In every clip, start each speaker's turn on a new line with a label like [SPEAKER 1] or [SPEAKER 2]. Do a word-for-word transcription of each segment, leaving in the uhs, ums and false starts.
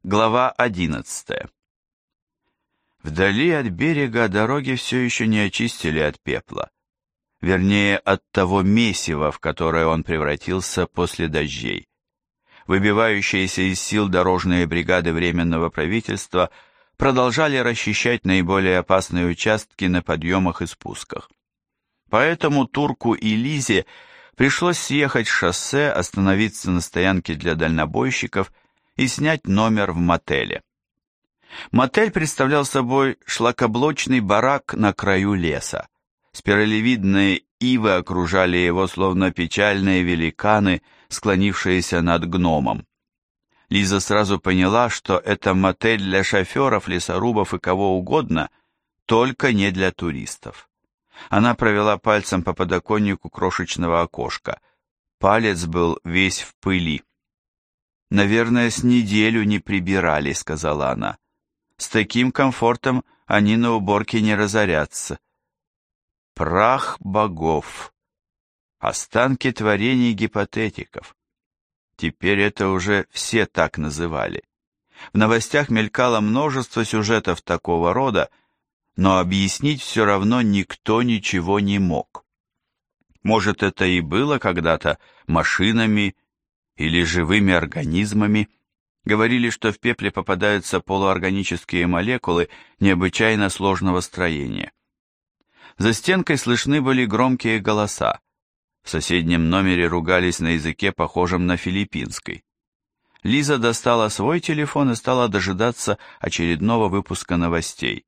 [SPEAKER 1] Глава одиннадцатая. Вдали от берега дороги все еще не очистили от пепла, вернее, от того месива, в которое он превратился после дождей. Выбивающиеся из сил дорожные бригады Временного правительства продолжали расчищать наиболее опасные участки на подъемах и спусках. Поэтому Турку и Лизе пришлось съехать с шоссе, остановиться на стоянке для дальнобойщиков и снять номер в мотеле. Мотель представлял собой шлакоблочный барак на краю леса. Спиралевидные ивы окружали его, словно печальные великаны, склонившиеся над гномом. Лиза сразу поняла, что это мотель для шоферов, лесорубов и кого угодно, только не для туристов. Она провела пальцем по подоконнику крошечного окошка. Палец был весь в пыли. «Наверное, с неделю не прибирали», — сказала она. «С таким комфортом они на уборке не разорятся». Прах богов. Останки творений гипотетиков. Теперь это уже все так называли. В новостях мелькало множество сюжетов такого рода, но объяснить все равно никто ничего не мог. Может, это и было когда-то машинами или живыми организмами. Говорили, что в пепле попадаются полуорганические молекулы необычайно сложного строения. За стенкой слышны были громкие голоса. В соседнем номере ругались на языке, похожем на филиппинский. Лиза достала свой телефон и стала дожидаться очередного выпуска новостей.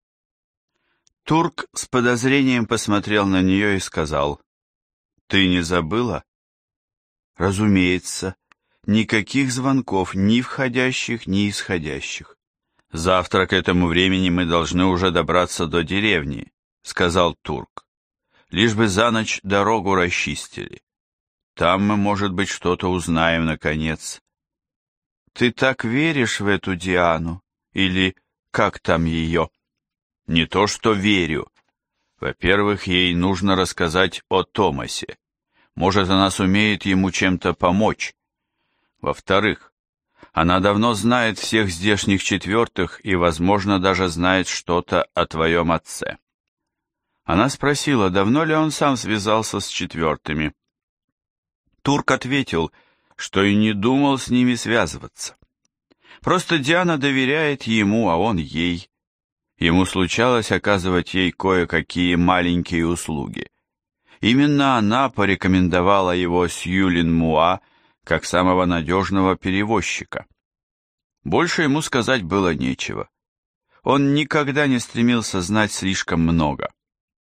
[SPEAKER 1] Турк с подозрением посмотрел на нее и сказал: «Ты не забыла?» «Разумеется. Никаких звонков, ни входящих, ни исходящих. Завтра к этому времени мы должны уже добраться до деревни», — сказал Турк. «Лишь бы за ночь дорогу расчистили. Там мы, может быть, что-то узнаем, наконец». «Ты так веришь в эту Диану? Или как там ее?» «Не то что верю. Во-первых, ей нужно рассказать о Томасе. Может, она сумеет ему чем-то помочь. Во-вторых, она давно знает всех здешних четвертых и, возможно, даже знает что-то о твоем отце». Она спросила, давно ли он сам связался с четвертыми. Турк ответил, что и не думал с ними связываться. Просто Диана доверяет ему, а он ей. Ему случалось оказывать ей кое-какие маленькие услуги. Именно она порекомендовала его Сьюлин Муа как самого надежного перевозчика. Больше ему сказать было нечего. Он никогда не стремился знать слишком много.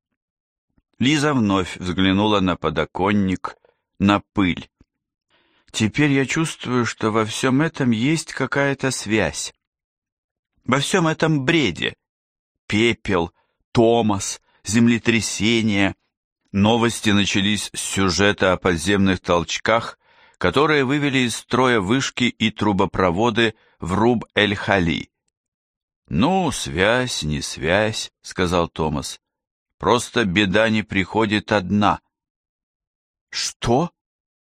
[SPEAKER 1] Лиза вновь взглянула на подоконник, на пыль. «Теперь я чувствую, что во всем этом есть какая-то связь. Во всем этом бреде. Пепел, Томас, землетрясение». Новости начались с сюжета о подземных толчках, которые вывели из строя вышки и трубопроводы в Руб-эль-Хали. «Ну, связь, не связь», — сказал Томас. «Просто беда не приходит одна». «Что?»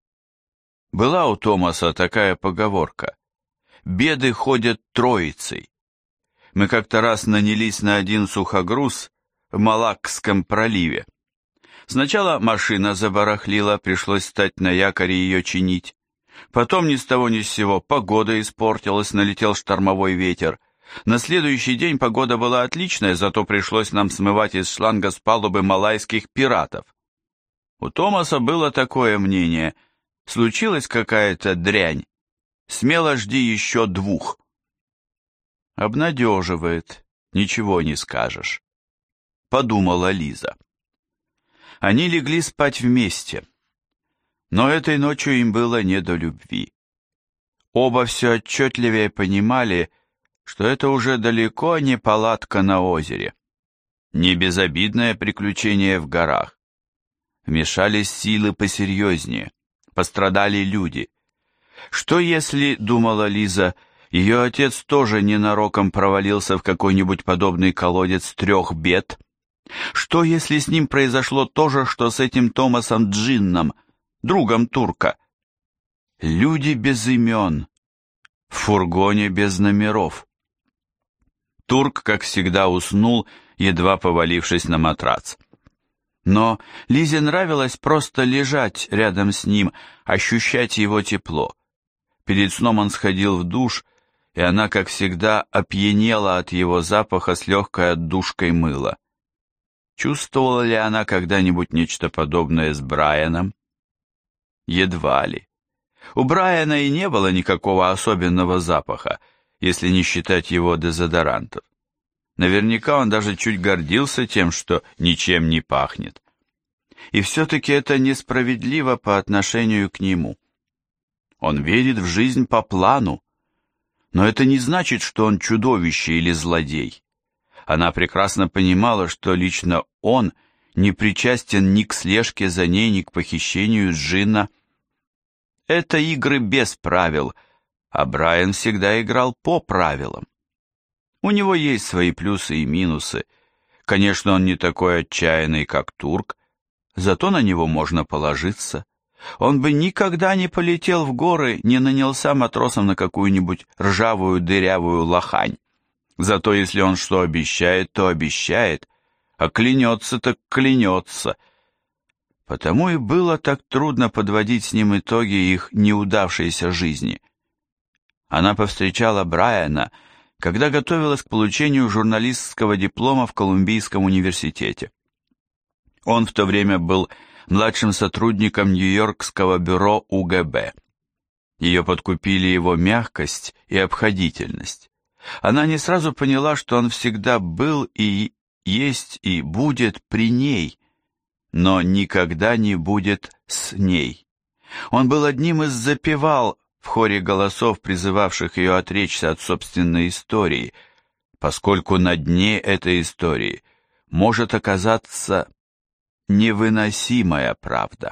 [SPEAKER 1] Была у Томаса такая поговорка: «Беды ходят троицей». Мы как-то раз нанялись на один сухогруз в Малакском проливе. Сначала машина забарахлила, пришлось стать на якоре ее чинить. Потом ни с того ни с сего погода испортилась, налетел штормовой ветер. На следующий день погода была отличная, зато пришлось нам смывать из шланга с палубы малайских пиратов. У Томаса было такое мнение: случилась какая-то дрянь, смело жди еще двух. Обнадеживает, ничего не скажешь, подумала Лиза. Они легли спать вместе, но этой ночью им было не до любви. Оба все отчетливее понимали, что это уже далеко не палатка на озере, не безобидное приключение в горах. Вмешались силы посерьезнее, пострадали люди. Что если, думала Лиза, ее отец тоже ненароком провалился в какой-нибудь подобный колодец трех бед? Что, если с ним произошло то же, что с этим Томасом Джинном, другом турка? Люди без имен, в фургоне без номеров. Турк, как всегда, уснул, едва повалившись на матрац. Но Лизе нравилось просто лежать рядом с ним, ощущать его тепло. Перед сном он сходил в душ, и она, как всегда, опьянела от его запаха с легкой отдушкой мыла. Чувствовала ли она когда-нибудь нечто подобное с Брайаном? Едва ли. У Брайана и не было никакого особенного запаха, если не считать его дезодорантов. Наверняка он даже чуть гордился тем, что ничем не пахнет. И все-таки это несправедливо по отношению к нему. Он верит в жизнь по плану, но это не значит, что он чудовище или злодей. Она прекрасно понимала, что лично он не причастен ни к слежке за ней, ни к похищению Джина. Это игры без правил, а Брайан всегда играл по правилам. У него есть свои плюсы и минусы. Конечно, он не такой отчаянный, как Турк, зато на него можно положиться. Он бы никогда не полетел в горы, не нанялся матросом на какую-нибудь ржавую дырявую лохань. Зато если он что обещает, то обещает, а клянется, так клянется. Потому и было так трудно подводить с ним итоги их неудавшейся жизни. Она повстречала Брайана, когда готовилась к получению журналистского диплома в Колумбийском университете. Он в то время был младшим сотрудником Нью-Йоркского бюро У Гэ Бэ. Ее подкупили его мягкость и обходительность. Она не сразу поняла, что он всегда был и есть и будет при ней, но никогда не будет с ней. Он был одним из запевал в хоре голосов, призывавших ее отречься от собственной истории, поскольку на дне этой истории может оказаться невыносимая правда.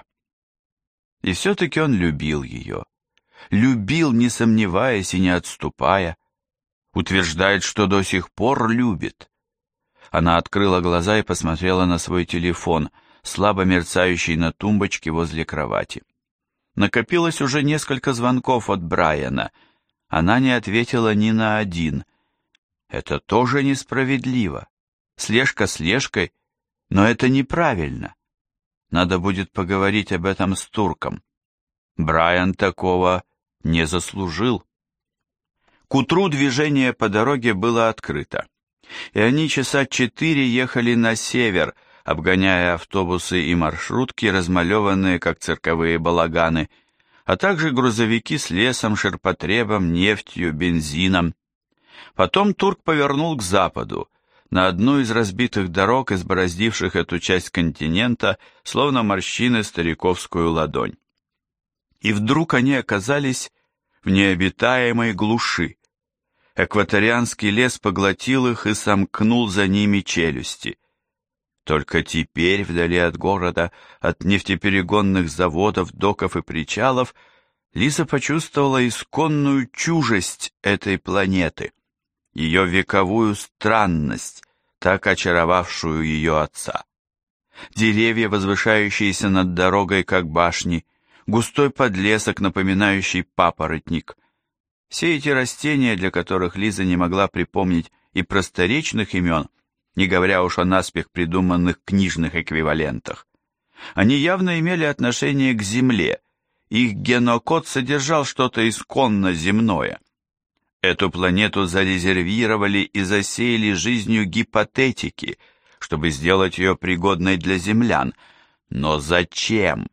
[SPEAKER 1] И все-таки он любил ее. Любил, не сомневаясь и не отступая. Утверждает, что до сих пор любит. Она открыла глаза и посмотрела на свой телефон, слабо мерцающий на тумбочке возле кровати. Накопилось уже несколько звонков от Брайана. Она не ответила ни на один. Это тоже несправедливо. Слежка слежкой, но это неправильно. Надо будет поговорить об этом с Турком. Брайан такого не заслужил. К утру движение по дороге было открыто, и они часа четыре ехали на север, обгоняя автобусы и маршрутки, размалеванные, как цирковые балаганы, а также грузовики с лесом, ширпотребом, нефтью, бензином. Потом Турк повернул к западу, на одну из разбитых дорог, избороздивших эту часть континента, словно морщины стариковскую ладонь. И вдруг они оказались в необитаемой глуши. Экваторианский лес поглотил их и сомкнул за ними челюсти. Только теперь, вдали от города, от нефтеперегонных заводов, доков и причалов, Лиза почувствовала исконную чужесть этой планеты, ее вековую странность, так очаровавшую ее отца. Деревья, возвышающиеся над дорогой, как башни, густой подлесок, напоминающий папоротник. Все эти растения, для которых Лиза не могла припомнить и просторечных имен, не говоря уж о наспех придуманных книжных эквивалентах. Они явно имели отношение к Земле, их генокод содержал что-то исконно земное. Эту планету зарезервировали и засеяли жизнью гипотетики, чтобы сделать ее пригодной для землян. Но зачем?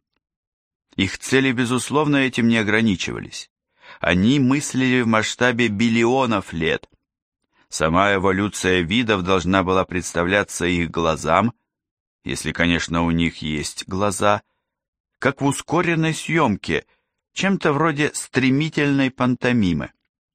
[SPEAKER 1] Их цели, безусловно, этим не ограничивались. Они мыслили в масштабе биллионов лет. Сама эволюция видов должна была представляться их глазам, если, конечно, у них есть глаза, как в ускоренной съемке, чем-то вроде стремительной пантомимы.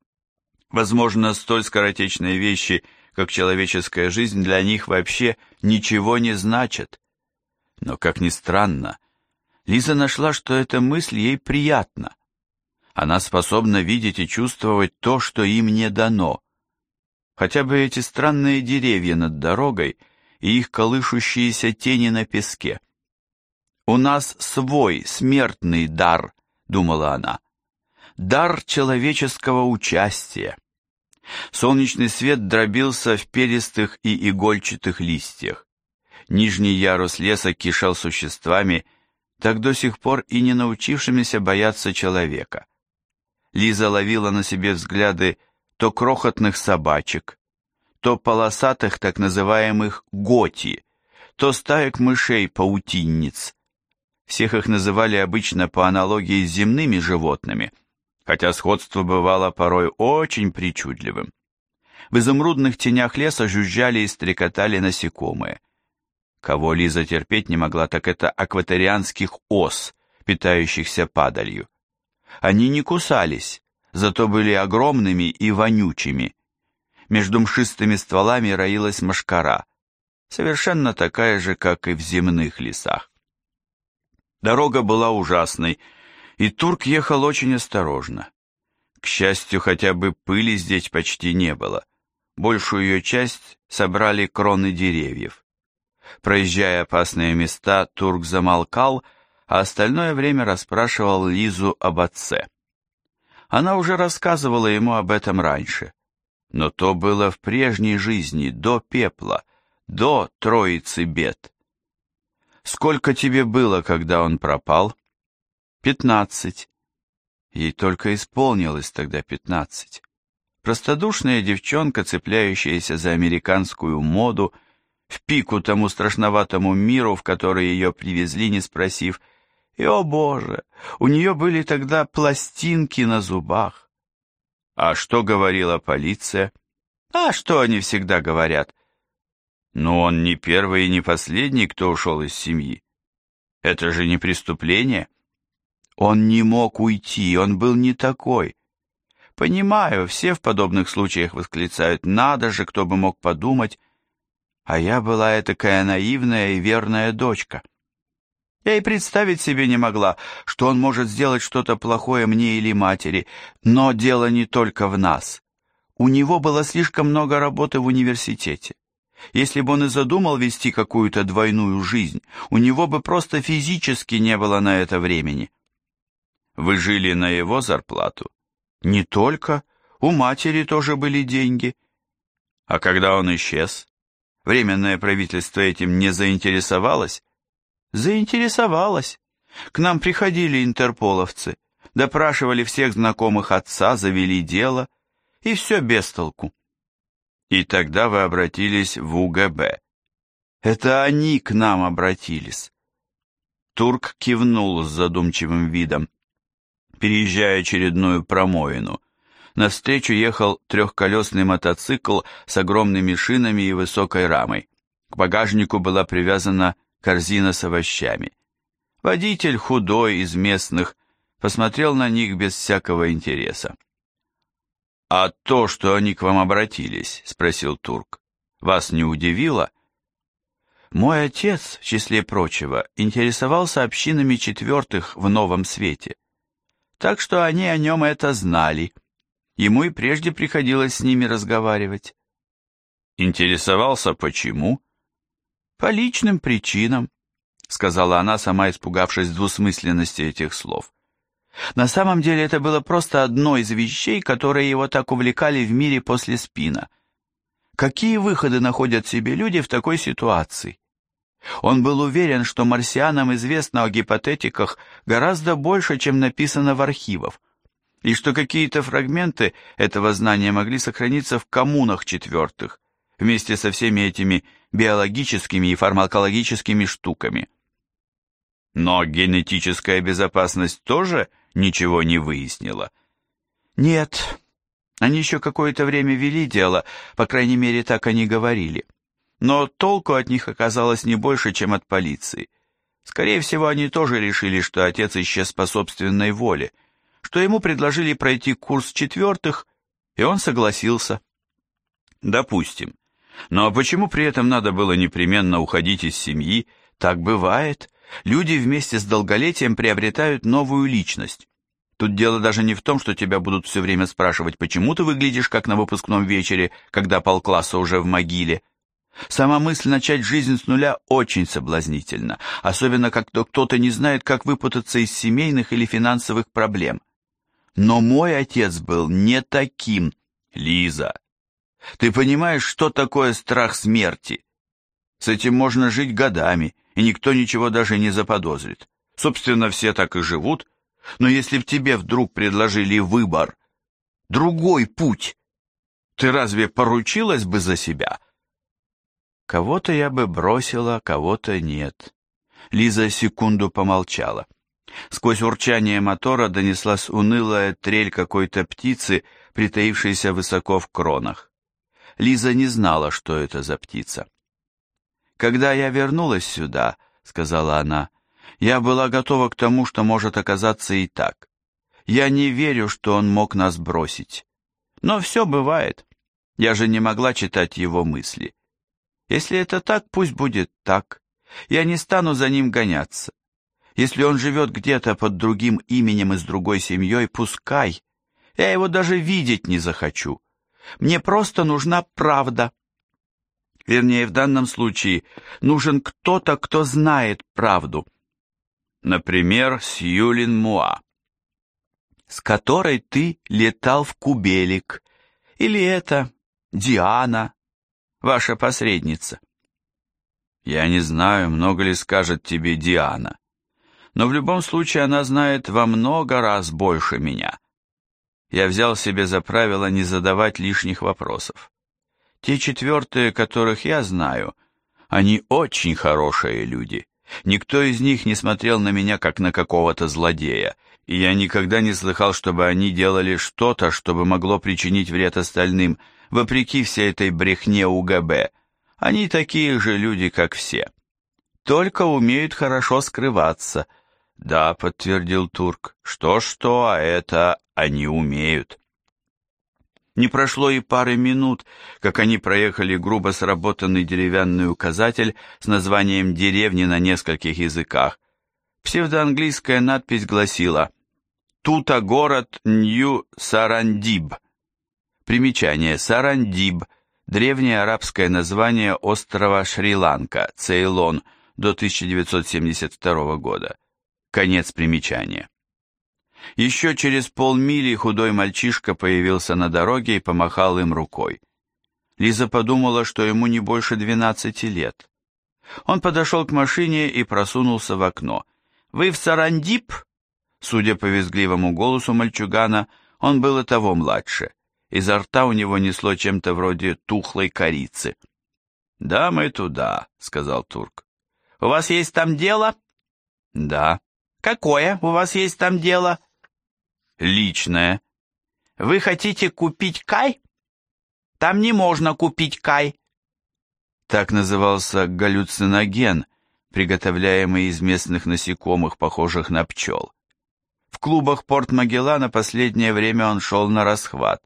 [SPEAKER 1] Возможно, столь скоротечные вещи, как человеческая жизнь, для них вообще ничего не значат. Но, как ни странно, Лиза нашла, что эта мысль ей приятна. Она способна видеть и чувствовать то, что им не дано. Хотя бы эти странные деревья над дорогой и их колышущиеся тени на песке. «У нас свой, смертный дар», — думала она. дар человеческого участия. Солнечный свет дробился в перистых и игольчатых листьях. Нижний ярус леса кишел существами, так до сих пор и не научившимися бояться человека. Лиза ловила на себе взгляды то крохотных собачек, то полосатых так называемых готи, то стаек мышей-паутинниц. Всех их называли обычно по аналогии с земными животными, хотя сходство бывало порой очень причудливым. В изумрудных тенях леса жужжали и стрекотали насекомые. Кого Лиза терпеть не могла, так это акваторианских ос, питающихся падалью. Они не кусались, зато были огромными и вонючими. Между мшистыми стволами роилась мошкара, совершенно такая же, как и в земных лесах. Дорога была ужасной, и Турк ехал очень осторожно. К счастью, хотя бы пыли здесь почти не было. Большую ее часть собрали кроны деревьев. Проезжая опасные места, Турк замолкал, а остальное время расспрашивал Лизу об отце. Она уже рассказывала ему об этом раньше, но то было в прежней жизни, до пепла, до троицы бед. «Сколько тебе было, когда он пропал?» «Пятнадцать». Ей только исполнилось тогда пятнадцать. Простодушная девчонка, цепляющаяся за американскую моду, в пику тому страшноватому миру, в который ее привезли, не спросив, и, о боже, у нее были тогда пластинки на зубах. А что говорила полиция? А что они всегда говорят? Но он не первый и не последний, кто ушел из семьи. Это же не преступление. Он не мог уйти, он был не такой. Понимаю, все в подобных случаях восклицают, надо же, кто бы мог подумать. А я была этакая наивная и верная дочка. Я и представить себе не могла, что он может сделать что-то плохое мне или матери, но дело не только в нас. У него было слишком много работы в университете. Если бы он и задумал вести какую-то двойную жизнь, у него бы просто физически не было на это времени. Вы жили на его зарплату? Не только, у матери тоже были деньги. А когда он исчез, Временное правительство этим не заинтересовалось? Заинтересовалось. К нам приходили интерполовцы, допрашивали всех знакомых отца, завели дело, и все без толку. И тогда вы обратились в У Гэ Бэ. Это они к нам обратились. Турк кивнул с задумчивым видом. Переезжая очередную промоину, навстречу ехал трехколесный мотоцикл с огромными шинами и высокой рамой. К багажнику была привязана корзина с овощами. Водитель, худой, из местных, посмотрел на них без всякого интереса. «А то, что они к вам обратились, — спросил Турк, — вас не удивило?» «Мой отец, в числе прочего, интересовался общинами четвертых в Новом Свете, так что они о нем это знали. Ему и прежде приходилось с ними разговаривать». «Интересовался почему?» «По личным причинам», — сказала она, сама испугавшись двусмысленности этих слов. На самом деле это было просто одно из вещей, которые его так увлекали в мире после Спина. Какие выходы находят себе люди в такой ситуации? Он был уверен, что марсианам известно о гипотетиках гораздо больше, чем написано в архивах, и что какие-то фрагменты этого знания могли сохраниться в коммунах четвертых, вместе со всеми этими биологическими и фармакологическими штуками. Но генетическая безопасность тоже ничего не выяснила? Нет, они еще какое-то время вели дело, по крайней мере, так они говорили. Но толку от них оказалось не больше, чем от полиции. Скорее всего, они тоже решили, что отец исчез по собственной воле, что ему предложили пройти курс четвертых, и он согласился. Допустим. Но почему при этом надо было непременно уходить из семьи? Так бывает. Люди вместе с долголетием приобретают новую личность. Тут дело даже не в том, что тебя будут все время спрашивать, почему ты выглядишь как на выпускном вечере, когда полкласса уже в могиле. Сама мысль начать жизнь с нуля очень соблазнительна, особенно когда кто-то не знает, как выпутаться из семейных или финансовых проблем. Но мой отец был не таким. Лиза, ты понимаешь, что такое страх смерти? С этим можно жить годами, и никто ничего даже не заподозрит. Собственно, все так и живут. Но если б тебе вдруг предложили выбор, другой путь, ты разве поручилась бы за себя? Кого-то я бы бросила, кого-то нет. Лиза секунду помолчала. Сквозь урчание мотора донеслась унылая трель какой-то птицы, притаившейся высоко в кронах. Лиза не знала, что это за птица. «Когда я вернулась сюда, — сказала она, — я была готова к тому, что может оказаться и так. Я не верю, что он мог нас бросить. Но все бывает. Я же не могла читать его мысли. Если это так, пусть будет так. Я не стану за ним гоняться. Если он живет где-то под другим именем и с другой семьей, пускай. Я его даже видеть не захочу. Мне просто нужна правда. Вернее, в данном случае нужен кто-то, кто знает правду. Например, Сьюлин Муа, с которой ты летал в Кубелик. Или это Диана, ваша посредница. Я не знаю, много ли скажет тебе Диана, но в любом случае она знает во много раз больше меня. Я взял себе за правило не задавать лишних вопросов. Те четвертые, которых я знаю, они очень хорошие люди. Никто из них не смотрел на меня, как на какого-то злодея, и я никогда не слыхал, чтобы они делали что-то, чтобы могло причинить вред остальным, вопреки всей этой брехне УГБ. Они такие же люди, как все. Только умеют хорошо скрываться. Да, подтвердил Турк, что-что, а это они умеют. Не прошло и пары минут, как они проехали грубо сработанный деревянный указатель с названием деревни на нескольких языках. Псевдоанглийская надпись гласила «Тута город Нью-Сарандиб». Примечание: Сарандиб – древнее арабское название острова Шри-Ланка, Цейлон, до тысяча девятьсот семьдесят второго года. Конец примечания. Еще через полмили худой мальчишка появился на дороге и помахал им рукой. Лиза подумала, что ему не больше двенадцати лет. Он подошел к машине и просунулся в окно. «Вы в Сарандиб?» Судя по визгливому голосу мальчугана, он был и того младше. Изо рта у него несло чем-то вроде тухлой корицы. «Да, мы туда», — сказал Турк. «У вас есть там дело?» «Да». «Какое у вас есть там дело?» «Личное». «Вы хотите купить кай?» «Там не можно купить кай». Так назывался галлюциноген, приготовляемый из местных насекомых, похожих на пчел. В клубах Порт-Магеллана последнее время он шел на расхват.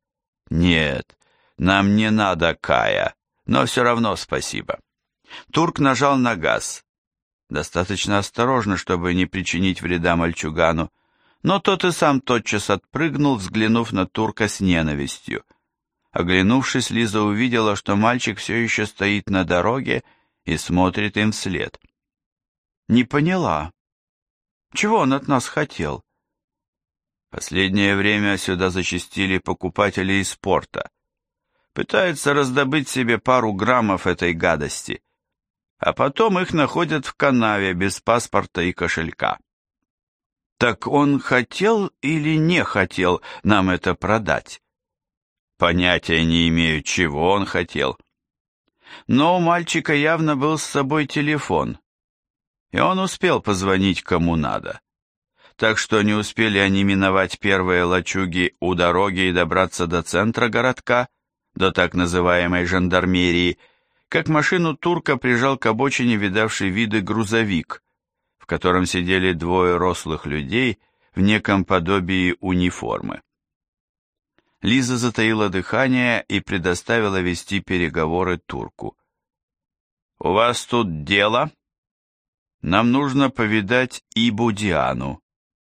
[SPEAKER 1] «Нет, нам не надо кая, но все равно спасибо». Турк нажал на газ. Достаточно осторожно, чтобы не причинить вреда мальчугану, но тот и сам тотчас отпрыгнул, взглянув на Турка с ненавистью. Оглянувшись, Лиза увидела, что мальчик все еще стоит на дороге и смотрит им вслед. Не поняла. Чего он от нас хотел? Последнее время сюда зачастили покупатели из порта. Пытаются раздобыть себе пару граммов этой гадости, а потом их находят в канаве без паспорта и кошелька. Так он хотел или не хотел нам это продать? Понятия не имею, чего он хотел. Но у мальчика явно был с собой телефон, и он успел позвонить кому надо. Так что не успели они миновать первые лачуги у дороги и добраться до центра городка, до так называемой жандармерии, как машину Турка прижал к обочине видавший виды грузовик, в котором сидели двое рослых людей в неком подобии униформы. Лиза затаила дыхание и предоставила вести переговоры Турку. «У вас тут дело? Нам нужно повидать Ибу Диану».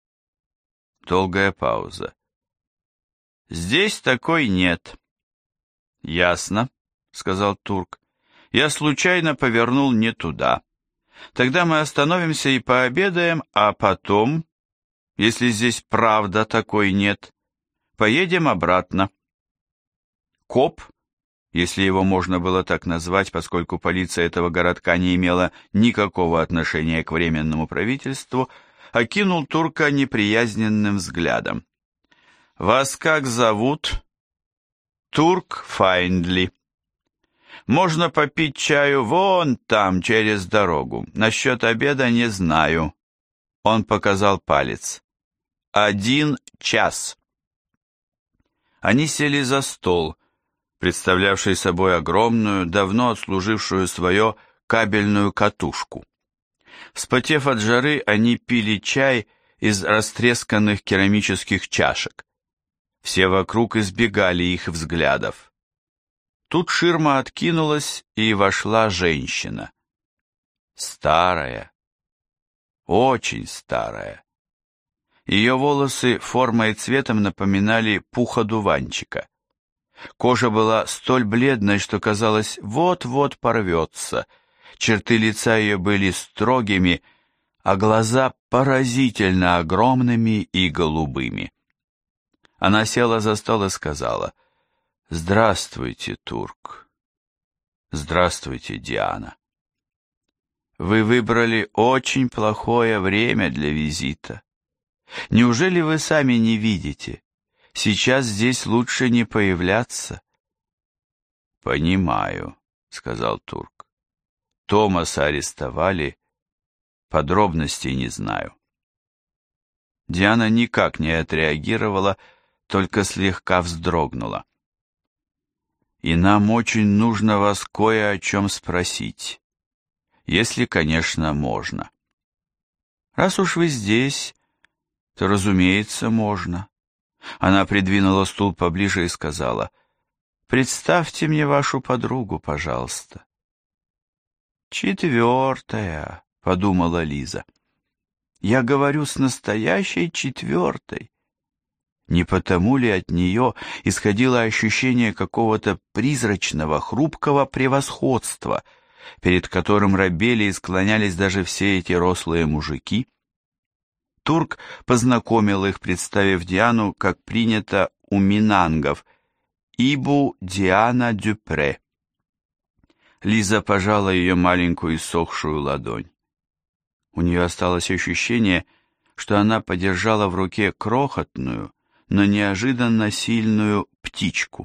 [SPEAKER 1] Долгая пауза. «Здесь такой нет». «Ясно», — сказал Турк. «Я случайно повернул не туда. Тогда мы остановимся и пообедаем, а потом...» Если здесь правда такой нет, поедем обратно. Коп, если его можно было так назвать, поскольку полиция этого городка не имела никакого отношения к Временному правительству, окинул турка неприязненным взглядом. «Вас как зовут?» «Турк Файндли. Можно попить чаю вон там, через дорогу. Насчет обеда не знаю». Он показал палец. «Один час». Они сели за стол, представлявший собой огромную, давно отслужившую свое кабельную катушку. Вспотев от жары, они пили чай из растресканных керамических чашек. Все вокруг избегали их взглядов. Тут ширма откинулась, и вошла женщина. Старая, очень старая. Ее волосы формой и цветом напоминали пух одуванчика. Кожа была столь бледной, что казалось, вот-вот порвется. Черты лица ее были строгими, а глаза поразительно огромными и голубыми. Она села за стол и сказала: «Здравствуйте, Турк. Здравствуйте, Диана. Вы выбрали очень плохое время для визита. Неужели вы сами не видите? Сейчас здесь лучше не появляться». «Понимаю», — сказал Турк. «Томаса арестовали, подробностей не знаю». Диана никак не отреагировала, только слегка вздрогнула. «И нам очень нужно вас кое о чем спросить, если, конечно, можно. Раз уж вы здесь, то, разумеется, можно». Она придвинула стул поближе и сказала: «Представьте мне вашу подругу, пожалуйста». «Четвертая», — подумала Лиза. «Я говорю с настоящей четвертой». Не потому ли от нее исходило ощущение какого-то призрачного, хрупкого превосходства, перед которым робели и склонялись даже все эти рослые мужики? Турк познакомил их, представив Диану, как принято у минангов, Ибу Диана Дюпре. Лиза пожала ее маленькую иссохшую ладонь. У нее осталось ощущение, что она подержала в руке крохотную, но неожиданно сильную птичку.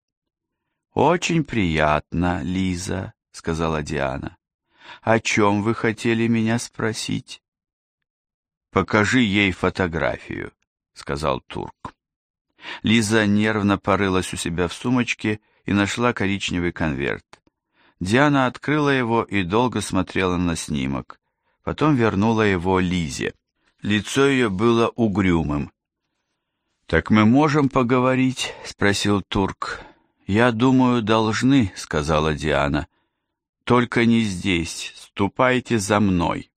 [SPEAKER 1] «Очень приятно, Лиза», — сказала Диана. «О чем вы хотели меня спросить?» «Покажи ей фотографию», — сказал Турк. Лиза нервно порылась у себя в сумочке и нашла коричневый конверт. Диана открыла его и долго смотрела на снимок. Потом вернула его Лизе. Лицо ее было угрюмым. «Так мы можем поговорить?» — спросил Турк. «Я думаю, должны», — сказала Диана. «Только не здесь. Ступайте за мной».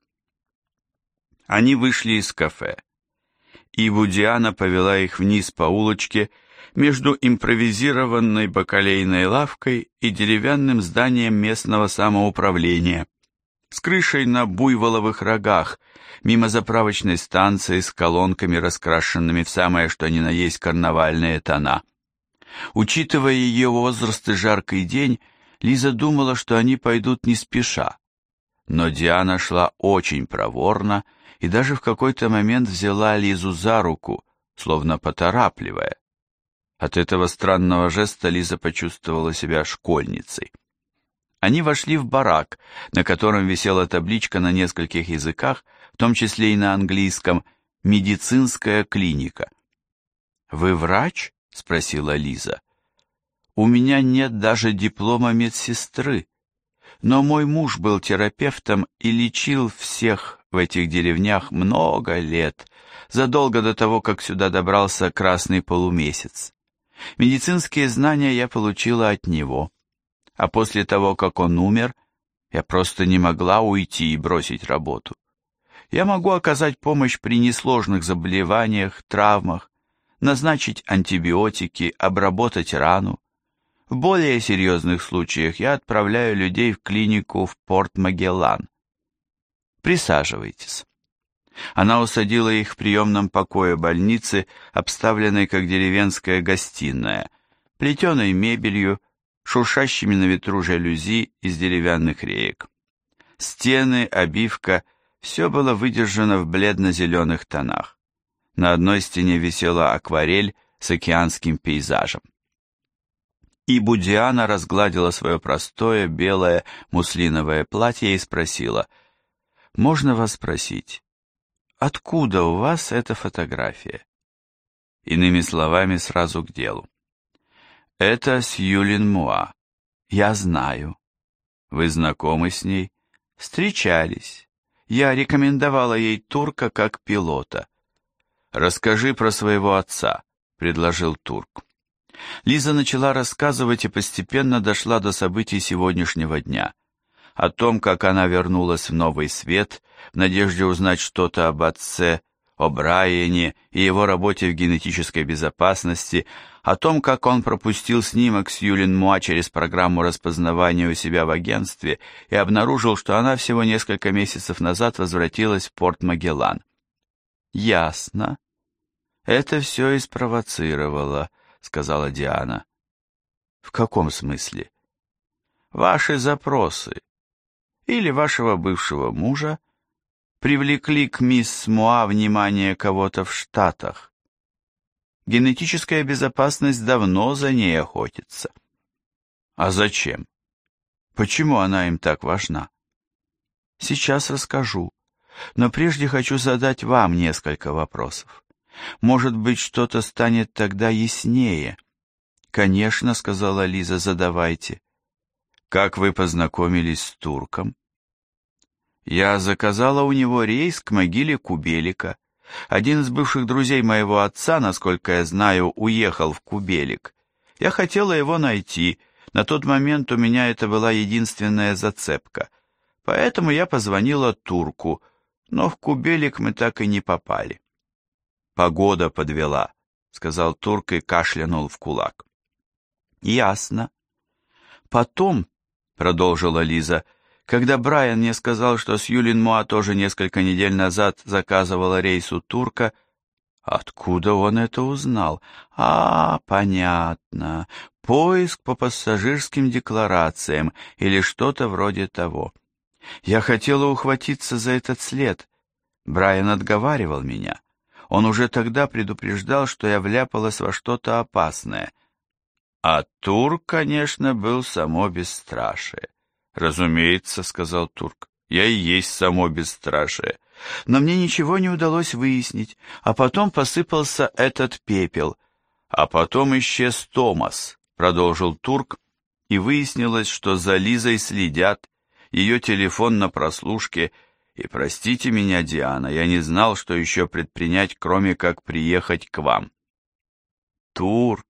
[SPEAKER 1] Они вышли из кафе. Ибу Диана повела их вниз по улочке между импровизированной бакалейной лавкой и деревянным зданием местного самоуправления, с крышей на буйволовых рогах, мимо заправочной станции с колонками, раскрашенными в самое что ни на есть карнавальные тона. Учитывая ее возраст и жаркий день, Лиза думала, что они пойдут не спеша. Но Диана шла очень проворно и даже в какой-то момент взяла Лизу за руку, словно поторапливая. От этого странного жеста Лиза почувствовала себя школьницей. Они вошли в барак, на котором висела табличка на нескольких языках, в том числе и на английском «Медицинская клиника». «Вы врач?» — спросила Лиза. «У меня нет даже диплома медсестры, но мой муж был терапевтом и лечил всех в этих деревнях много лет, задолго до того, как сюда добрался красный полумесяц. Медицинские знания я получила от него, а после того, как он умер, я просто не могла уйти и бросить работу. Я могу оказать помощь при несложных заболеваниях, травмах, назначить антибиотики, обработать рану. В более серьезных случаях я отправляю людей в клинику в Порт-Магеллан. Присаживайтесь». Она усадила их в приемном покое больницы, обставленной как деревенская гостиная, плетеной мебелью, шуршащими на ветру жалюзи из деревянных реек. Стены, обивка — все было выдержано в бледно-зеленых тонах. На одной стене висела акварель с океанским пейзажем. И Будиана разгладила свое простое белое муслиновое платье и спросила: «Можно вас спросить, откуда у вас эта фотография?» Иными словами, сразу к делу. «Это Сьюлин Муа. Я знаю. Вы знакомы с ней?» «Встречались. Я рекомендовала ей турка как пилота». «Расскажи про своего отца», — предложил турк. Лиза начала рассказывать и постепенно дошла до событий сегодняшнего дня. О том, как она вернулась в Новый Свет, в надежде узнать что-то об отце, о Брайане и его работе в генетической безопасности, о том, как он пропустил снимок Сьюлин Муа через программу распознавания у себя в агентстве и обнаружил, что она всего несколько месяцев назад возвратилась в порт Магеллан. «Ясно. Это все и спровоцировало», — сказала Диана. «В каком смысле?» «Ваши запросы или вашего бывшего мужа привлекли к мисс Муа внимание кого-то в Штатах. Генетическая безопасность давно за ней охотится». «А зачем? Почему она им так важна?» «Сейчас расскажу, но прежде хочу задать вам несколько вопросов. Может быть, что-то станет тогда яснее». «Конечно», — сказала Лиза, — «задавайте». «Как вы познакомились с турком?» «Я заказала у него рейс к могиле Кубелика. Один из бывших друзей моего отца, насколько я знаю, уехал в Кубелик. Я хотела его найти. На тот момент у меня это была единственная зацепка. Поэтому я позвонила турку, но в Кубелик мы так и не попали». «Погода подвела», — сказал турк и кашлянул в кулак. «Ясно. Потом, — продолжила Лиза, — когда Брайан мне сказал, что Сьюлин Муа тоже несколько недель назад заказывала рейс у турка, откуда он это узнал? А, понятно. Поиск по пассажирским декларациям или что-то вроде того. Я хотела ухватиться за этот след. Брайан отговаривал меня. Он уже тогда предупреждал, что я вляпалась во что-то опасное. А турк, конечно, был само бесстрашие. «Разумеется», — сказал турк, — «я и есть само бесстрашие. Но мне ничего не удалось выяснить, а потом посыпался этот пепел. А потом исчез Томас», — продолжил турк, и выяснилось, что за Лизой следят, ее телефон на прослушке, и, простите меня, Диана, я не знал, что еще предпринять, кроме как приехать к вам. «Турк,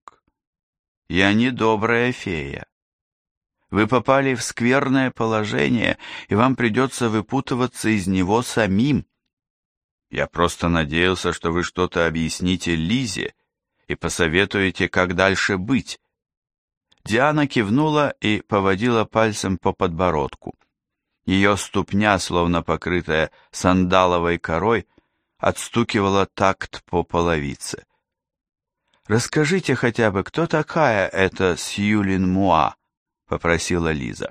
[SPEAKER 1] я не добрая фея. Вы попали в скверное положение, и вам придется выпутываться из него самим. Я просто надеялся, что вы что-то объясните Лизе и посоветуете, как дальше быть». Диана кивнула и поводила пальцем по подбородку. Ее ступня, словно покрытая сандаловой корой, отстукивала такт по половице. «Расскажите хотя бы, кто такая эта Сьюлин Муа?» — попросила Лиза.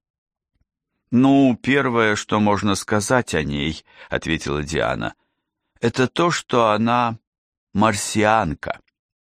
[SPEAKER 1] «Ну, первое, что можно сказать о ней, — ответила Диана, — это то, что она марсианка».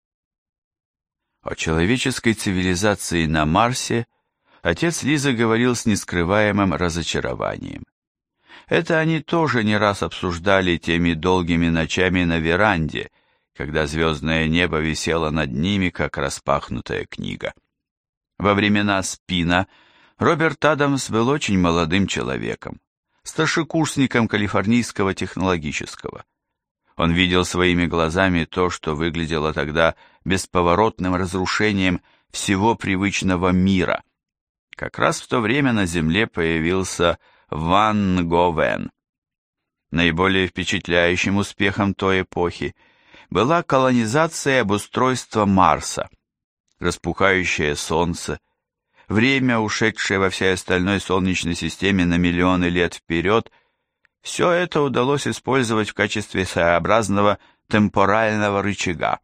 [SPEAKER 1] О человеческой цивилизации на Марсе отец Лизы говорил с нескрываемым разочарованием. Это они тоже не раз обсуждали теми долгими ночами на веранде, когда звездное небо висело над ними, как распахнутая книга. Во времена Спина Роберт Адамс был очень молодым человеком, старшекурсником Калифорнийского технологического. Он видел своими глазами то, что выглядело тогда бесповоротным разрушением всего привычного мира. Как раз в то время на Земле появился Ван Говен. Наиболее впечатляющим успехом той эпохи была колонизация и обустройство Марса, распухающее Солнце, время, ушедшее во всей остальной Солнечной системе на миллионы лет вперед, Все это удалось использовать в качестве своеобразного темпорального рычага.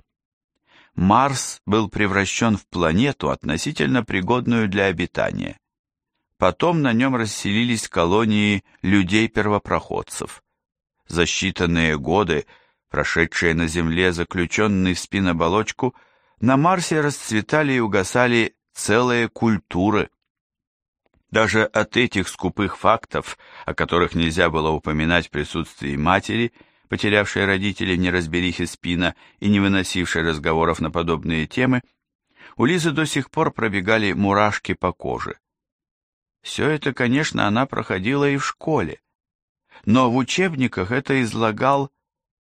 [SPEAKER 1] Марс был превращен в планету, относительно пригодную для обитания. Потом на нем расселились колонии людей-первопроходцев. За считанные годы, прошедшие на Земле, заключенные в спиноболочку, на Марсе расцветали и угасали целые культуры. Даже от этих скупых фактов, о которых нельзя было упоминать в присутствии матери, потерявшей родителей в неразберихе спина и не выносившей разговоров на подобные темы, у Лизы до сих пор пробегали мурашки по коже. Все это, конечно, она проходила и в школе, но в учебниках это излагал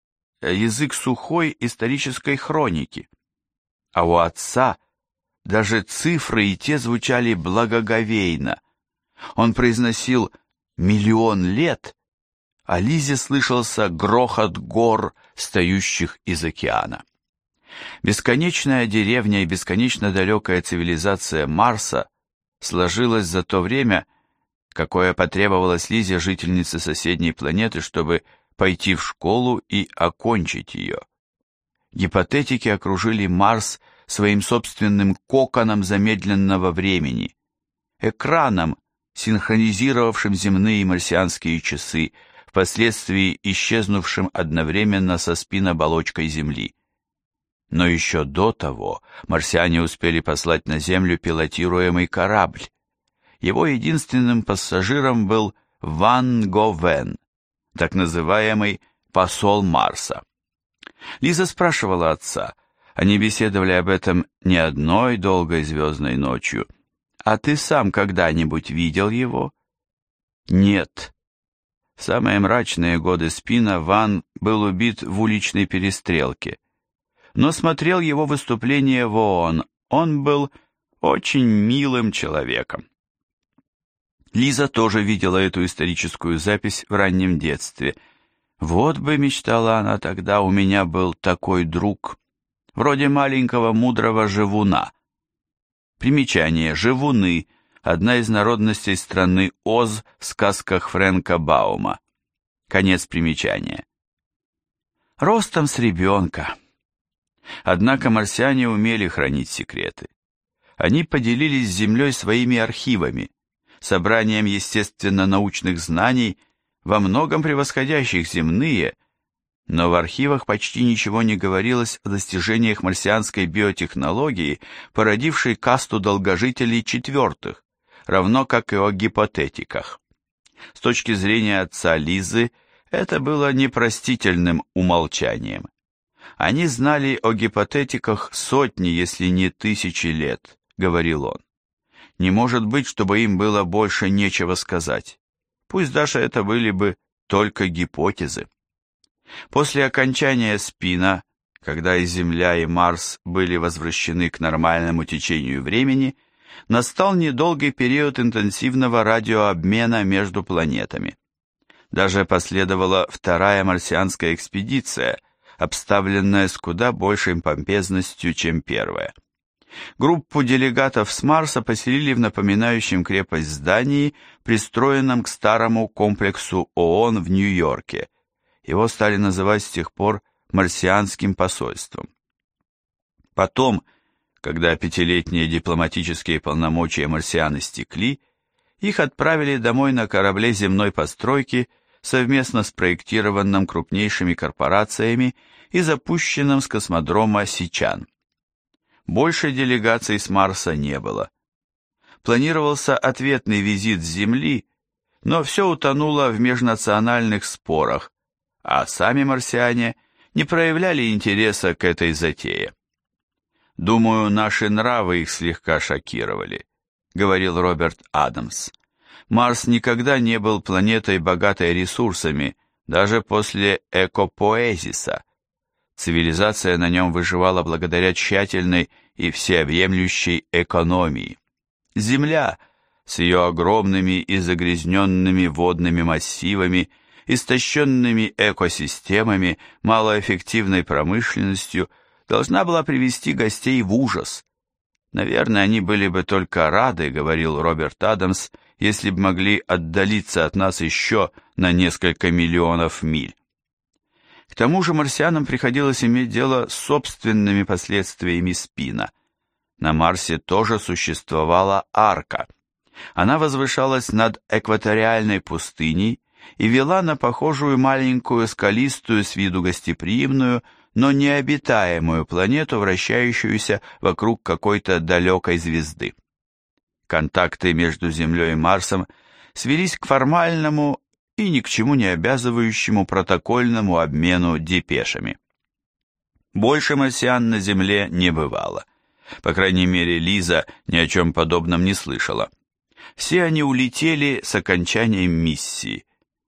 [SPEAKER 1] язык сухой исторической хроники, а у отца даже цифры и те звучали благоговейно. Он произносил «миллион лет», а Лизе слышался грохот гор, встающих из океана. Бесконечная деревня и бесконечно далекая цивилизация Марса сложилась за то время, какое потребовалось Лизе, жительнице соседней планеты, чтобы пойти в школу и окончить ее. Гипотетики окружили Марс своим собственным коконом замедленного времени, экраном, синхронизировавшим земные и марсианские часы, впоследствии исчезнувшим одновременно со спиноболочкой Земли. Но еще до того марсиане успели послать на Землю пилотируемый корабль. Его единственным пассажиром был Ван Говен, так называемый посол Марса. Лиза спрашивала отца, они беседовали об этом не одной долгой звездной ночью. «А ты сам когда-нибудь видел его?» «Нет». В самые мрачные годы Спина Ван был убит в уличной перестрелке. Но смотрел его выступление в ООН. Он был очень милым человеком. Лиза тоже видела эту историческую запись в раннем детстве. «Вот бы, — мечтала она тогда, — у меня был такой друг, вроде маленького мудрого живуна». Примечание: живуны — одна из народностей страны Оз в сказках Фрэнка Баума. Конец примечания. Ростом с ребенка. Однако марсиане умели хранить секреты. Они поделились с Землей своими архивами, собранием естественно-научных знаний, во многом превосходящих земные, но в архивах почти ничего не говорилось о достижениях марсианской биотехнологии, породившей касту долгожителей четвертых, равно как и о гипотетиках. С точки зрения отца Лизы, это было непростительным умолчанием. Они знали о гипотетиках сотни, если не тысячи лет, говорил он. Не может быть, чтобы им было больше нечего сказать. Пусть даже это были бы только гипотезы. После окончания спина, когда и Земля, и Марс были возвращены к нормальному течению времени, настал недолгий период интенсивного радиообмена между планетами. Даже последовала вторая марсианская экспедиция, обставленная с куда большей помпезностью, чем первая. Группу делегатов с Марса поселили в напоминающем крепость здании, пристроенном к старому комплексу ООН в Нью-Йорке. Его стали называть с тех пор марсианским посольством. Потом, когда пятилетние дипломатические полномочия марсиан истекли, их отправили домой на корабле земной постройки, совместно спроектированном крупнейшими корпорациями и запущенном с космодрома Сичан. Больше делегаций с Марса не было. Планировался ответный визит с Земли, но все утонуло в межнациональных спорах, а сами марсиане не проявляли интереса к этой затее. «Думаю, наши нравы их слегка шокировали», — говорил Роберт Адамс. «Марс никогда не был планетой, богатой ресурсами, даже после экопоэзиса. Цивилизация на нем выживала благодаря тщательной и всеобъемлющей экономии. Земля с ее огромными и загрязненными водными массивами, истощенными экосистемами, малоэффективной промышленностью должна была привести гостей в ужас. Наверное, они были бы только рады, говорил Роберт Адамс, если бы могли отдалиться от нас еще на несколько миллионов миль. К тому же марсианам приходилось иметь дело с собственными последствиями спина. На Марсе тоже существовала арка. Она возвышалась над экваториальной пустыней и вела на похожую маленькую скалистую с виду гостеприимную, но необитаемую планету, вращающуюся вокруг какой-то далекой звезды. Контакты между Землей и Марсом свелись к формальному и ни к чему не обязывающему протокольному обмену депешами. Больше марсиан на Земле не бывало. По крайней мере, Лиза ни о чем подобном не слышала. Все они улетели с окончанием миссии.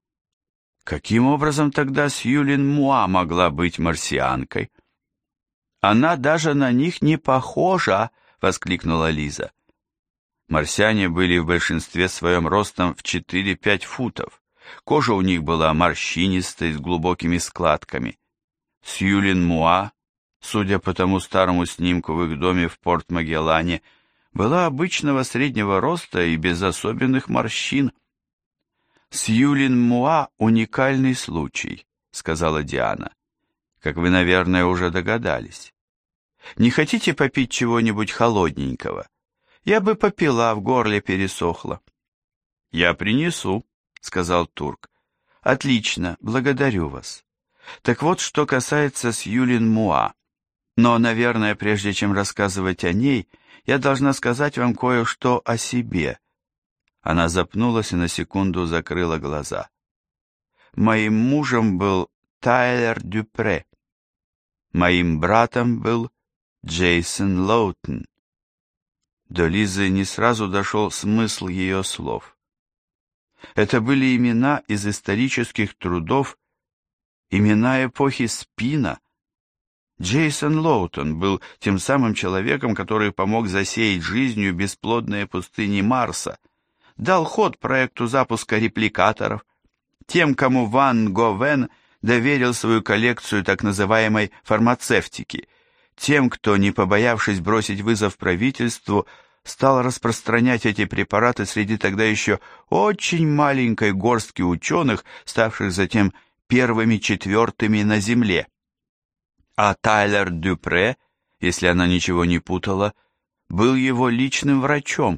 [SPEAKER 1] Каким образом тогда Сьюлин Муа могла быть марсианкой? «Она даже на них не похожа!» — воскликнула Лиза. Марсиане были в большинстве своем ростом в четыре-пять футов. Кожа у них была морщинистой, с глубокими складками. Сьюлин Муа, судя по тому старому снимку в их доме в Порт-Магеллане, была обычного среднего роста и без особенных морщин. «Сьюлин Муа — уникальный случай», — сказала Диана, как вы, наверное, уже догадались. «Не хотите попить чего-нибудь холодненького? Я бы попила, в горле пересохло». «Я принесу», — сказал Турк. «Отлично, благодарю вас. Так вот, что касается Сьюлин Муа. Но, наверное, прежде чем рассказывать о ней, я должна сказать вам кое-что о себе». Она запнулась и на секунду закрыла глаза. «Моим мужем был Тайлер Дюпре. Моим братом был Джейсон Лоутон». До Лизы не сразу дошел смысл ее слов. Это были имена из исторических трудов, имена эпохи Спина. Джейсон Лоутон был тем самым человеком, который помог засеять жизнью бесплодные пустыни Марса, дал ход проекту запуска репликаторов, тем, кому Ван Говен доверил свою коллекцию так называемой фармацевтики, тем, кто, не побоявшись бросить вызов правительству, стал распространять эти препараты среди тогда еще очень маленькой горстки ученых, ставших затем первыми четвертыми на Земле. А Тайлер Дюпре, если она ничего не путала, был его личным врачом.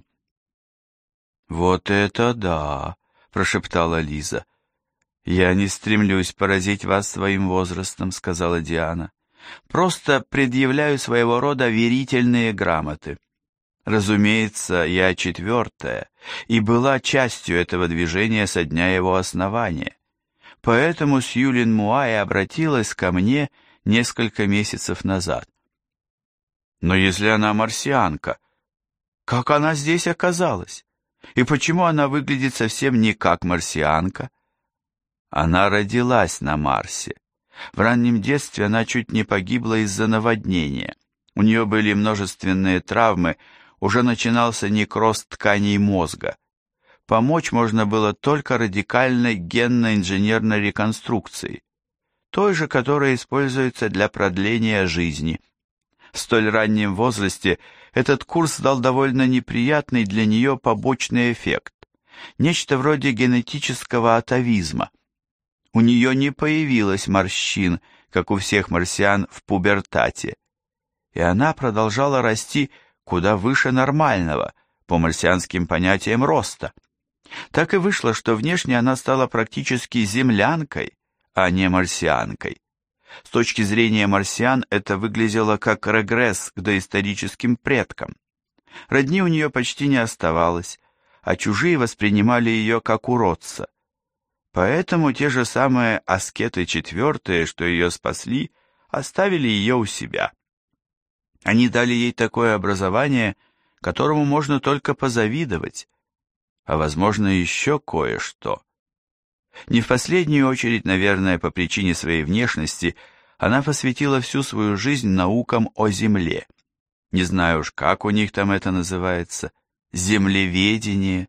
[SPEAKER 1] «Вот это да!» — прошептала Лиза. «Я не стремлюсь поразить вас своим возрастом», — сказала Диана. «Просто предъявляю своего рода верительные грамоты. Разумеется, я четвертая, и была частью этого движения со дня его основания. Поэтому Сьюлин Муа и обратилась ко мне несколько месяцев назад». «Но если она марсианка, как она здесь оказалась? И почему она выглядит совсем не как марсианка?» Она родилась на Марсе. В раннем детстве она чуть не погибла из-за наводнения. У нее были множественные травмы, уже начинался некроз тканей мозга. Помочь можно было только радикальной генно-инженерной реконструкцией, той же, которая используется для продления жизни. В столь раннем возрасте этот курс дал довольно неприятный для нее побочный эффект, нечто вроде генетического атовизма. У нее не появилось морщин, как у всех марсиан в пубертате, и она продолжала расти куда выше нормального, по марсианским понятиям роста. Так и вышло, что внешне она стала практически землянкой, а не марсианкой. С точки зрения марсиан это выглядело как регресс к доисторическим предкам. Родни у нее почти не оставалось, а чужие воспринимали ее как уродца. Поэтому те же самые аскеты четвертые, что ее спасли, оставили ее у себя. Они дали ей такое образование, которому можно только позавидовать, а возможно еще кое-что. Не в последнюю очередь, наверное, по причине своей внешности, она посвятила всю свою жизнь наукам о Земле. Не знаю уж, как у них там это называется, землеведение.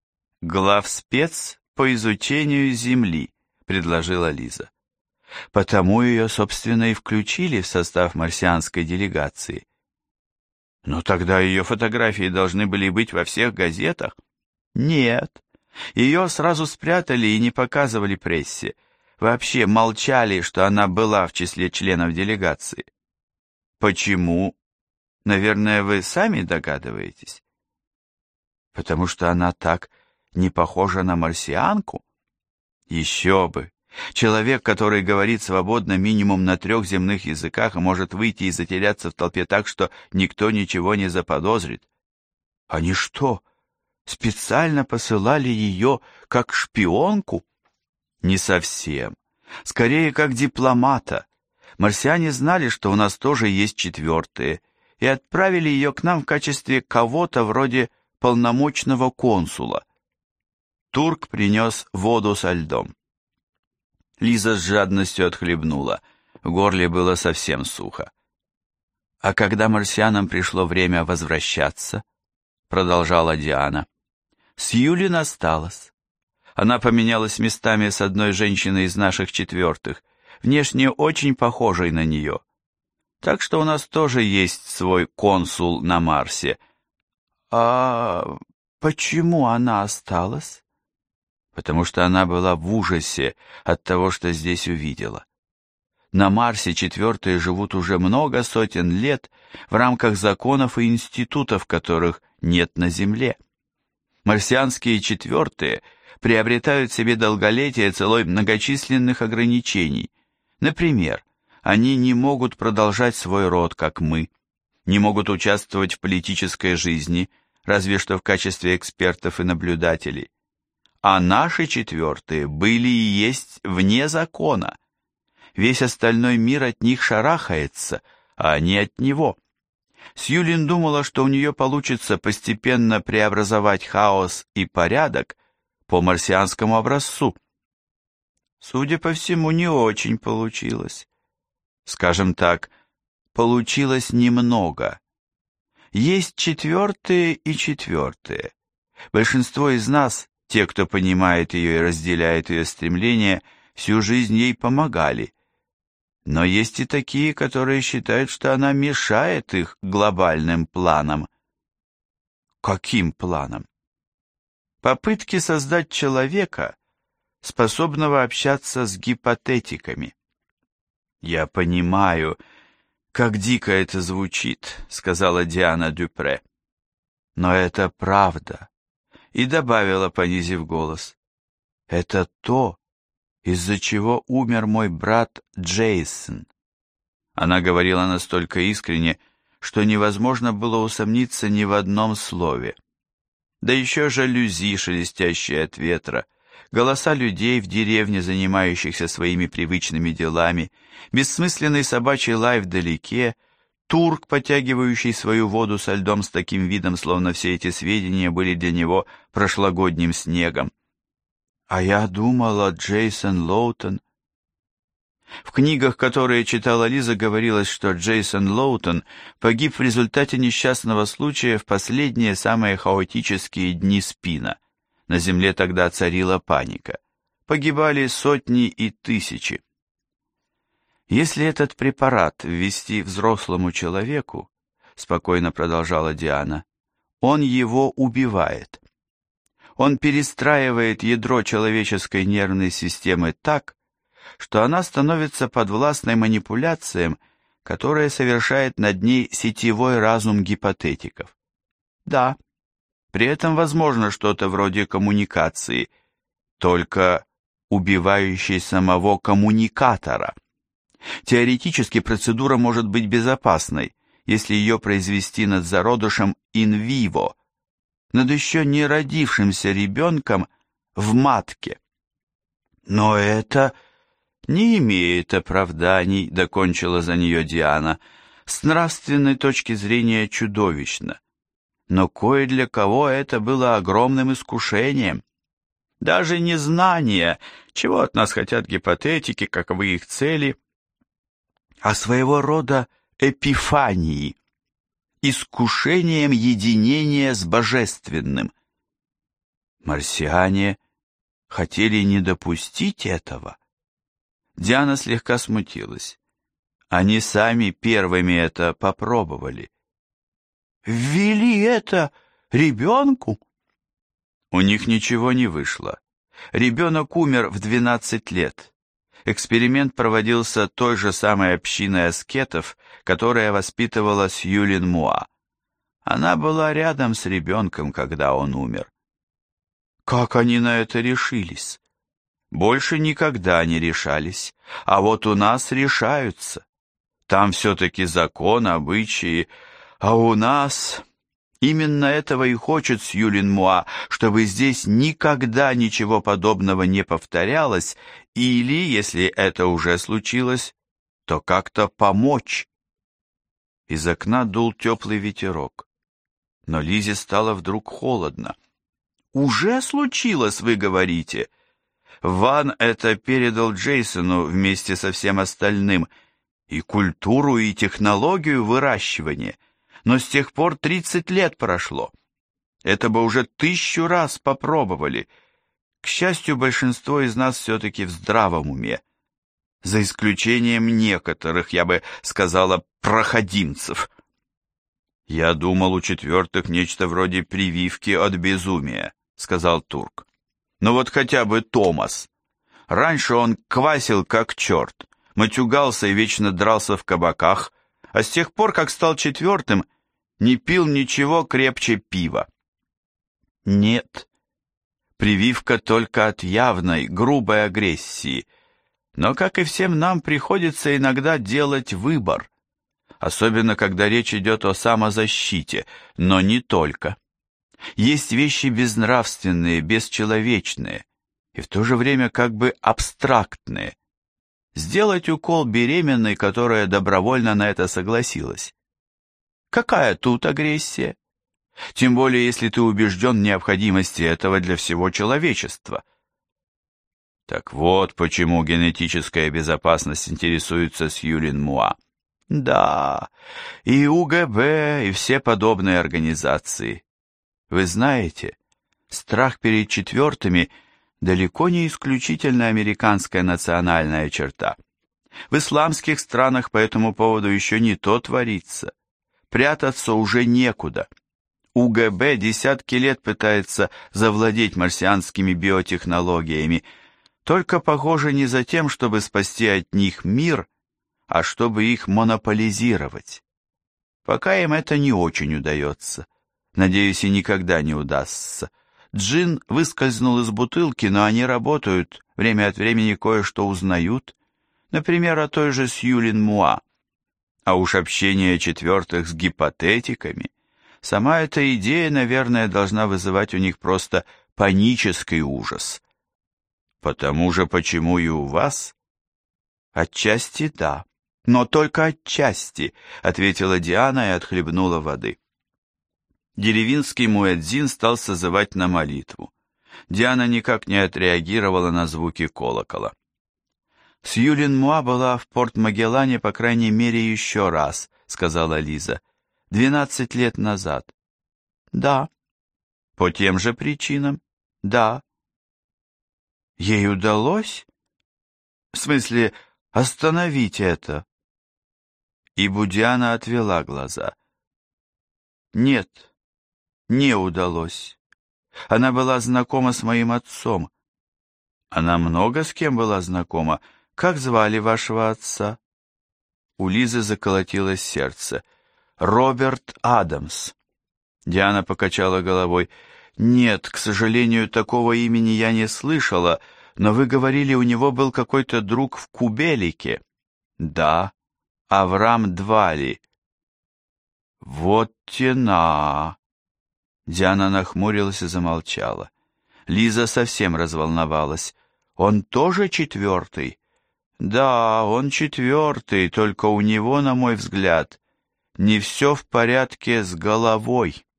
[SPEAKER 1] Главспец по изучению Земли, предложила Лиза. Потому ее, собственно, и включили в состав марсианской делегации. Но тогда ее фотографии должны были быть во всех газетах? Нет, Ее сразу спрятали и не показывали прессе. Вообще молчали, что она была в числе членов делегации. Почему? Наверное, вы сами догадываетесь. Потому что она так не похожа на марсианку? Еще бы! Человек, который говорит свободно минимум на трех земных языках, может выйти и затеряться в толпе так, что никто ничего не заподозрит. Они что, специально посылали ее как шпионку? Не совсем. Скорее, как дипломата. Марсиане знали, что у нас тоже есть четвертые, и отправили ее к нам в качестве кого-то вроде полномочного консула. Турк принес воду со льдом. Лиза с жадностью отхлебнула. В горле было совсем сухо. А когда марсианам пришло время возвращаться, продолжала Диана, Сьюлин осталась. Она поменялась местами с одной женщиной из наших четвертых, внешне очень похожей на нее. Так что у нас тоже есть свой консул на Марсе. А почему она осталась? Потому что она была в ужасе от того, что здесь увидела. На Марсе четвертые живут уже много сотен лет в рамках законов и институтов, которых нет на Земле. Марсианские четвертые приобретают себе долголетие ценой многочисленных ограничений. Например, они не могут продолжать свой род, как мы, не могут участвовать в политической жизни, разве что в качестве экспертов и наблюдателей. А наши четвертые были и есть вне закона. Весь остальной мир от них шарахается, а они от него. Сьюлин думала, что у нее получится постепенно преобразовать хаос и порядок по марсианскому образцу. Судя по всему, не очень получилось. Скажем так, получилось немного. Есть четвертые и четвертые. Большинство из нас, те, кто понимает ее и разделяет ее стремления, всю жизнь ей помогали. Но есть и такие, которые считают, что она мешает их глобальным планам. Каким планам? Попытки создать человека, способного общаться с гипотетиками. «Я понимаю, как дико это звучит», — сказала Диана Дюпре. «Но это правда», — и добавила, понизив голос. «Это то, из-за чего умер мой брат Джейсон». Она говорила настолько искренне, что невозможно было усомниться ни в одном слове. Да еще жалюзи, шелестящие от ветра, голоса людей в деревне, занимающихся своими привычными делами, бессмысленный собачий лай вдалеке, турк, потягивающий свою воду со льдом с таким видом, словно все эти сведения были для него прошлогодним снегом. А я думала, Джейсон Лоутон... В книгах, которые читала Лиза, говорилось, что Джейсон Лоутон погиб в результате несчастного случая в последние самые хаотические дни спина. На Земле тогда царила паника. Погибали сотни и тысячи. Если этот препарат ввести взрослому человеку, спокойно продолжала Диана, он его убивает. Он перестраивает ядро человеческой нервной системы так, что она становится подвластной манипуляциям, которые совершает над ней сетевой разум гипотетиков. Да, при этом возможно что-то вроде коммуникации, только убивающей самого коммуникатора. Теоретически процедура может быть безопасной, если ее произвести над зародышем инвиво, над еще не родившимся ребенком в матке. Но это не имеет оправданий, докончила за нее Диана, с нравственной точки зрения чудовищно. Но кое для кого это было огромным искушением. Даже незнание, чего от нас хотят гипотетики, каковы их цели, а своего рода эпифании, искушением единения с божественным. Марсиане хотели не допустить этого. Диана слегка смутилась. Они сами первыми это попробовали. Ввели это ребенку? У них ничего не вышло. Ребенок умер в двенадцать лет. Эксперимент проводился той же самой общиной аскетов, которая воспитывала Сьюлин Муа. Она была рядом с ребенком, когда он умер. Как они на это решились? Больше никогда не решались, а вот у нас решаются. Там все-таки закон, обычаи, а у нас... Именно этого и хочет Сьюлин Муа, чтобы здесь никогда ничего подобного не повторялось, или, если это уже случилось, то как-то помочь. Из окна дул теплый ветерок, но Лизе стало вдруг холодно. «Уже случилось, вы говорите?» Ван это передал Джейсону вместе со всем остальным, и культуру, и технологию выращивания. Но с тех пор тридцать лет прошло. Это бы уже тысячу раз попробовали. К счастью, большинство из нас все-таки в здравом уме. За исключением некоторых, я бы сказала, проходимцев. «Я думал, у четвертых нечто вроде прививки от безумия», — сказал Турк. «Ну вот хотя бы Томас. Раньше он квасил как черт, матюгался и вечно дрался в кабаках, а с тех пор, как стал четвертым, не пил ничего крепче пива». Нет, прививка только от явной, грубой агрессии, но, как и всем нам, приходится иногда делать выбор, особенно когда речь идет о самозащите, но не только. Есть вещи безнравственные, бесчеловечные и в то же время как бы абстрактные. Сделать укол беременной, которая добровольно на это согласилась. Какая тут агрессия? Тем более, если ты убежден в необходимости этого для всего человечества. Так вот, почему генетическая безопасность интересуется Сьюлин Муа. Да, и УГБ, и все подобные организации. Вы знаете, страх перед четвертыми далеко не исключительно американская национальная черта. В исламских странах по этому поводу еще не то творится. Прятаться уже некуда. УГБ десятки лет пытается завладеть марсианскими биотехнологиями, только, похоже, не за тем, чтобы спасти от них мир, а чтобы их монополизировать. Пока им это не очень удается. Надеюсь, и никогда не удастся. Джин выскользнул из бутылки, но они работают, время от времени кое-что узнают, например, о той же Сьюлин Муа. А уж общение четвертых с гипотетиками, сама эта идея, наверное, должна вызывать у них просто панический ужас. Потому же, почему и у вас? Отчасти да, но только отчасти, ответила Диана и отхлебнула воды. Деревенский муэдзин стал созывать на молитву. Диана никак не отреагировала на звуки колокола. «Сьюлин Муа была в Порт-Магеллане, по крайней мере, еще раз», — сказала Лиза. «Двенадцать лет назад». «Да». «По тем же причинам?» «Да». «Ей удалось?» «В смысле, остановить это?» И Будиана отвела глаза. «Нет, не удалось. Она была знакома с моим отцом». «Она много с кем была знакома? Как звали вашего отца?» У Лизы заколотилось сердце. «Роберт Адамс». Диана покачала головой. «Нет, к сожалению, такого имени я не слышала, но вы говорили, у него был какой-то друг в Кубелике». «Да, Авраам Двали». «Вот тена!» Диана нахмурилась и замолчала. Лиза совсем разволновалась. «Он тоже четвертый?» «Да, он четвертый, только у него, на мой взгляд, не все в порядке с головой».